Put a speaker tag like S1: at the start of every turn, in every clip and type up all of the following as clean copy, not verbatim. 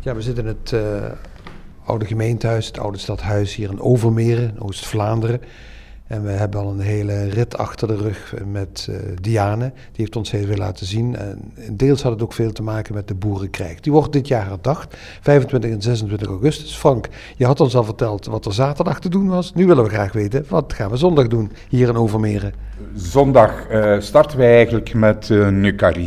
S1: Ja, we zitten in het oude gemeentehuis, het oude stadhuis hier in Overmeren, in Oost-Vlaanderen. En we hebben al een hele rit achter de rug met Diane. Die heeft ons heel veel laten zien. En deels had het ook veel te maken met de boerenkrijg. Die wordt dit jaar herdacht, 25 en 26 augustus. Frank, je had ons al verteld wat er zaterdag te doen was. Nu willen we graag weten, wat gaan we zondag doen hier in Overmeren?
S2: Zondag starten wij eigenlijk met een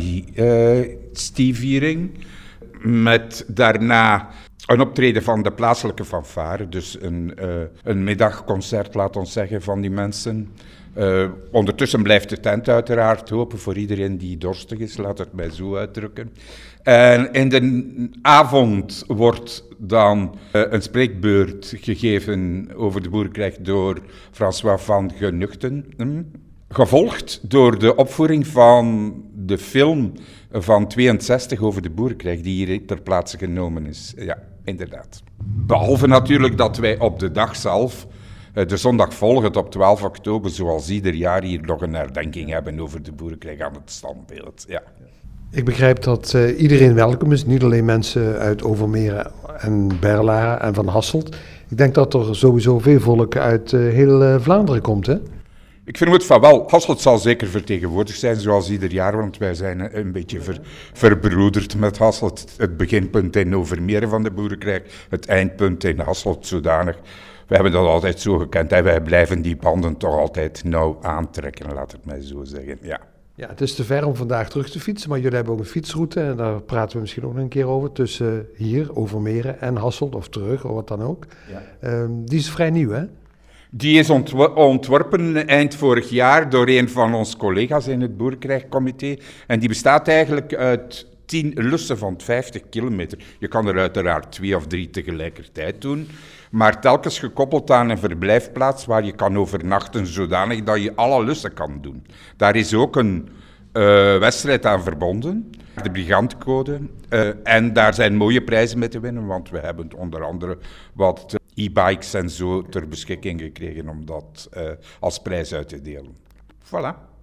S2: Eucharistie-viering. Met daarna een optreden van de plaatselijke fanfare, dus een middagconcert, laat ons zeggen, van die mensen. Ondertussen blijft de tent uiteraard open voor iedereen die dorstig is, laat het mij zo uitdrukken. En in de avond wordt dan een spreekbeurt gegeven over de boerenkrijg door François van Genuchten. Gevolgd door de opvoering van de film van 62 over de boerenkrijg, die hier ter plaatse genomen is. Ja, inderdaad. Behalve natuurlijk dat wij op de dag zelf, de zondag volgend op 12 oktober, zoals ieder jaar hier nog een herdenking hebben over de boerenkrijg aan het standbeeld. Ja.
S1: Ik begrijp dat iedereen welkom is, niet alleen mensen uit Overmeren en Berlaren en Van Hasselt. Ik denk dat er sowieso veel volk uit heel Vlaanderen komt, hè?
S2: Ik vermoed van wel. Hasselt zal zeker vertegenwoordigd zijn, zoals ieder jaar, want wij zijn een beetje verbroederd met Hasselt. Het beginpunt in Overmeren van de boerenkrijg, het eindpunt in Hasselt zodanig. We hebben dat altijd zo gekend en wij blijven die banden toch altijd nauw aantrekken, laat het mij zo zeggen, ja.
S1: Ja, het is te ver om vandaag terug te fietsen, maar jullie hebben ook een fietsroute en daar praten we misschien ook nog een keer over, tussen hier, Overmeren en Hasselt of terug, of wat dan ook. Ja. Die is vrij nieuw, hè?
S2: Die is ontworpen eind vorig jaar door een van onze collega's in het Boerenkrijgcomité. En die bestaat eigenlijk uit 10 lussen van 50 kilometer. Je kan er uiteraard 2 of 3 tegelijkertijd doen, maar telkens gekoppeld aan een verblijfplaats waar je kan overnachten, zodanig dat je alle lussen kan doen. Daar is ook een wedstrijd aan verbonden, de Brigantcode. En daar zijn mooie prijzen mee te winnen, want we hebben onder andere wat e-bikes en zo ter beschikking gekregen om dat als prijs uit te delen. Voilà.